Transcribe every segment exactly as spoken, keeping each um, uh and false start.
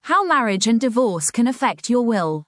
How marriage and divorce can affect your will.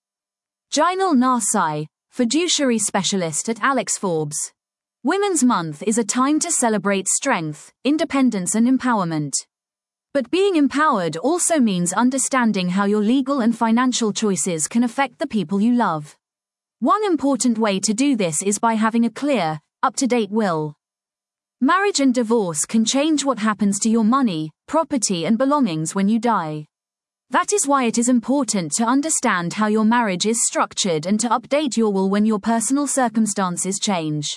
Jinal Narsai, fiduciary specialist at Alex Forbes. Women's Month is a time to celebrate strength, independence and empowerment. But being empowered also means understanding how your legal and financial choices can affect the people you love. One important way to do this is by having a clear, up-to-date will. Marriage and divorce can change what happens to your money, property and belongings when you die. That is why it is important to understand how your marriage is structured and to update your will when your personal circumstances change.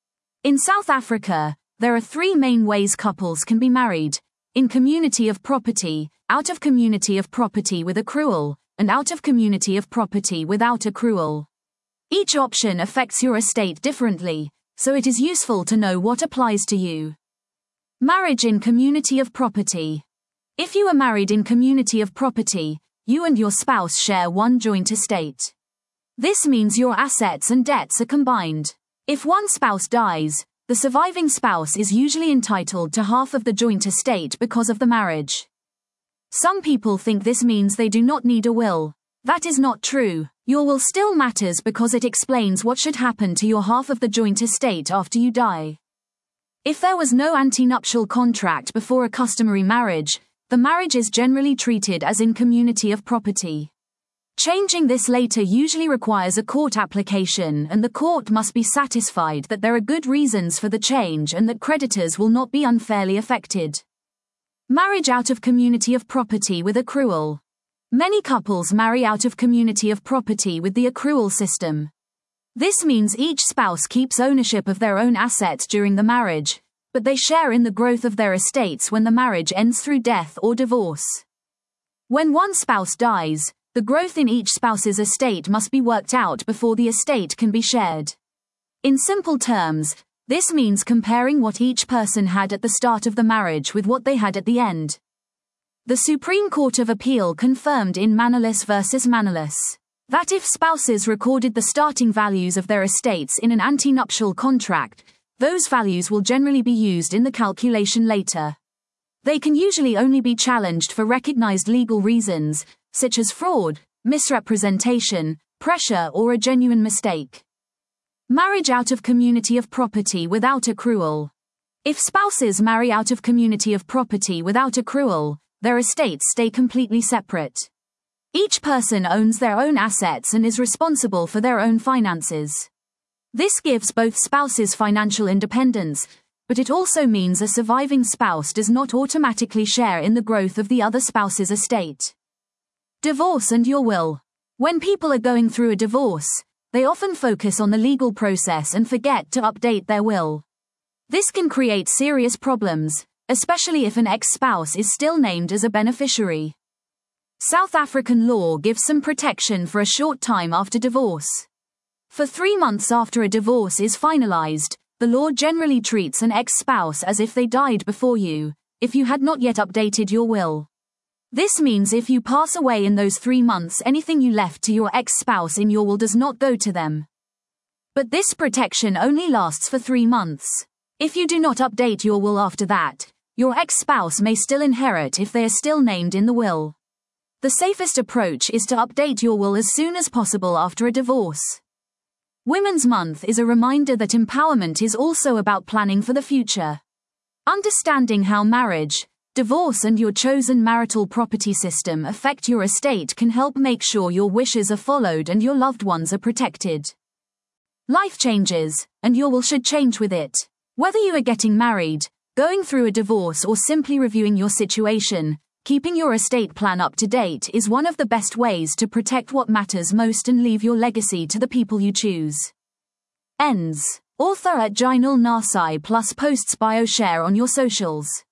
In South Africa, there are three main ways couples can be married: in community of property, out of community of property with accrual, and out of community of property without accrual. Each option affects your estate differently, so it is useful to know what applies to you. Marriage in community of property. If you are married in community of property, you and your spouse share one joint estate. This means your assets and debts are combined. If one spouse dies, the surviving spouse is usually entitled to half of the joint estate because of the marriage. Some people think this means they do not need a will. That is not true. Your will still matters because it explains what should happen to your half of the joint estate after you die. If there was no antenuptial contract before a customary marriage, the marriage is generally treated as in community of property. Changing this later usually requires a court application, and the court must be satisfied that there are good reasons for the change and that creditors will not be unfairly affected. Marriage out of community of property with accrual. Many couples marry out of community of property with the accrual system. This means each spouse keeps ownership of their own assets during the marriage, but they share in the growth of their estates when the marriage ends through death or divorce. When one spouse dies, the growth in each spouse's estate must be worked out before the estate can be shared. In simple terms, this means comparing what each person had at the start of the marriage with what they had at the end. The Supreme Court of Appeal confirmed in Manolis versus Manolis that if spouses recorded the starting values of their estates in an antenuptial contract, those values will generally be used in the calculation later. They can usually only be challenged for recognized legal reasons, such as fraud, misrepresentation, pressure or a genuine mistake. Marriage out of community of property without accrual. If spouses marry out of community of property without accrual, their estates stay completely separate. Each person owns their own assets and is responsible for their own finances. This gives both spouses financial independence, but it also means a surviving spouse does not automatically share in the growth of the other spouse's estate. Divorce and your will. When people are going through a divorce, they often focus on the legal process and forget to update their will. This can create serious problems, especially if an ex-spouse is still named as a beneficiary. South African law gives some protection for a short time after divorce. For three months after a divorce is finalized, the law generally treats an ex-spouse as if they died before you, if you had not yet updated your will. This means if you pass away in those three months, anything you left to your ex-spouse in your will does not go to them. But this protection only lasts for three months. If you do not update your will after that, your ex-spouse may still inherit if they are still named in the will. The safest approach is to update your will as soon as possible after a divorce. Women's Month is a reminder that empowerment is also about planning for the future. Understanding how marriage, divorce and your chosen marital property system affect your estate can help make sure your wishes are followed and your loved ones are protected. Life changes, and your will should change with it. Whether you are getting married, going through a divorce or simply reviewing your situation, keeping your estate plan up to date is one of the best ways to protect what matters most and leave your legacy to the people you choose. Ends. Author at Jinal Narsai plus posts bio share on your socials.